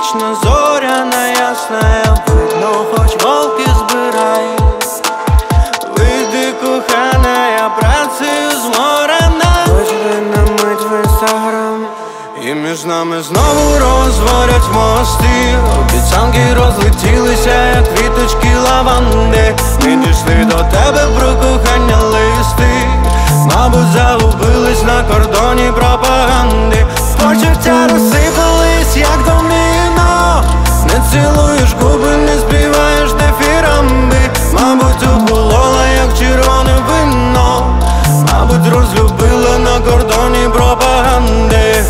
місячна, зоряна, ясна, видно, хоч волки збирай. Вийди, кохана, я працею зморена. Хоч би на мить в інстаграм. І між нами знову розводять мости. Обіцянки розлетілися, як квіточки лаванди. Ми дійшли до тебе про кохання листи. Мабуть, загубились на кордоні пропаганди. Почуття розсипались, як доміно. Не цілуєш губи, не співаєш дифірамби. Мабуть, охолола, як червоне вино. Мабуть, розлюбила на кордоні пропаганди.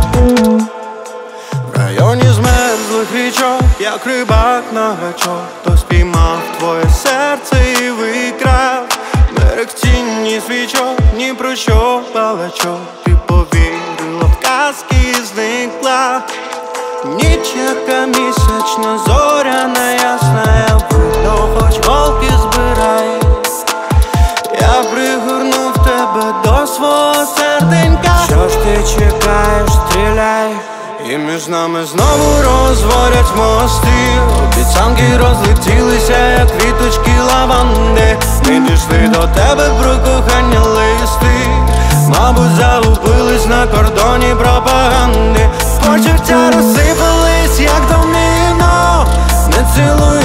В районі змерзлих річок, як рибак на гачок. Хто спіймав твоє серце і викрав. Мерехтінні свічок, ні про що балачок. Ти повірила в казки і зникла. Ніч, яка місячна, зоряна, ясна, видно, хоч волки збирай. Я пригорнув тебе до свого серденька. Що ж ти чекаєш, стріляй. І між нами знову розводять мости. Обіцянки розлетілися, як квіточки лаванди. Ми дійшли до тебе про кохання листи. Мабуть, загубились на кордоні пропаганди. Почуття розсипались, як доміно. Не цілуй